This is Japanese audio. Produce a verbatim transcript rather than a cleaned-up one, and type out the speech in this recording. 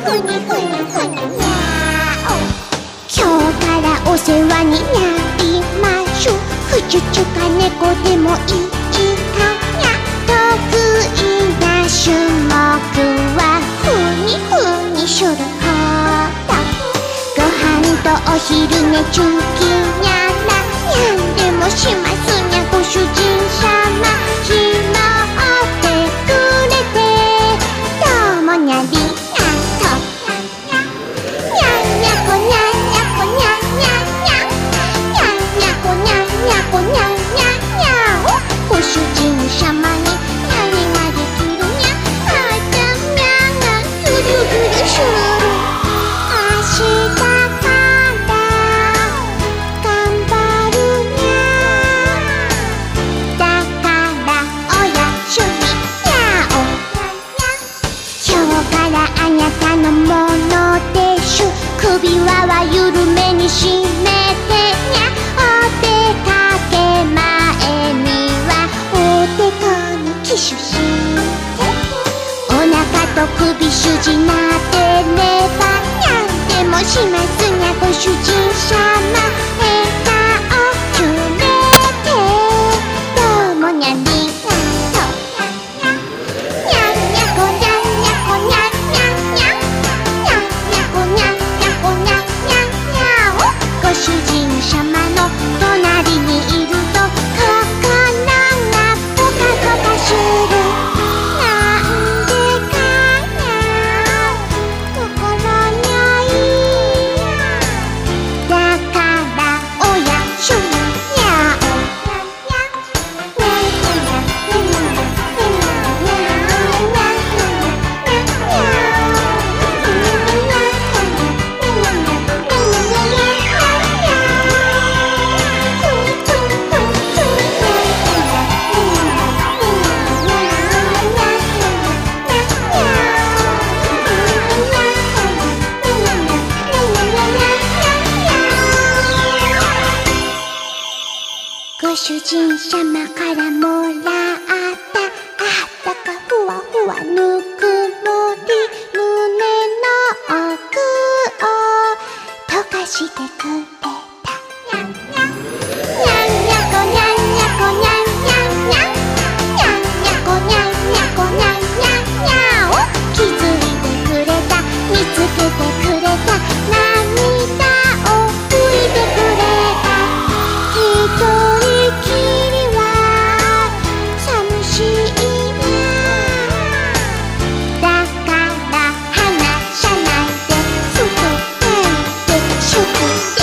ふにふにふににゃお。今日からお世話になりましょう。ふちゅちゅか猫でもいいかにゃ。得意な種目はふにふにしゅるほど。ご飯とお昼寝中期にゃらにゃんでもしますにゃご主人様。拾ってくれてどうもにゃりがとう。にゃんにゃこにゃんにゃこにゃんにゃんにゃん。にゃんにゃこにゃんにゃこにゃんにゃんにゃん。ご主人様に何ができるにゃ。あたみゃがぐるぐるしゅる。明日から頑張るにゃ。だからおやすみにゃお。今日からあなたのものでしゅ。首輪は緩めに締めてにゃ。お出かけ前にはおでこにキスして。お腹と首主人なってればにゃんでもしますにゃご主人様。笑顔くれてどうもにゃりがとう。にゃんにゃこにゃんにゃこにゃんにゃんにゃん。にゃんにゃこにゃんにゃこにゃんにゃんにゃん。ご主人様の隣にいると心がポカポカする。なんでかな心にゃい。だからおやすみにゃお。ご主人様からもらったあったかふわふわぬくもり。胸の奥を溶かしてくれたにゃんにゃん。にゃんにゃこにゃんにゃこにゃんにゃんにゃん。にゃんにゃこにゃんにゃこにゃんにゃんにゃん。気づいてくれた見つけてくれた涙を拭いてくれた。ひとりきりは寂しいな。だから話さないですくってしゅく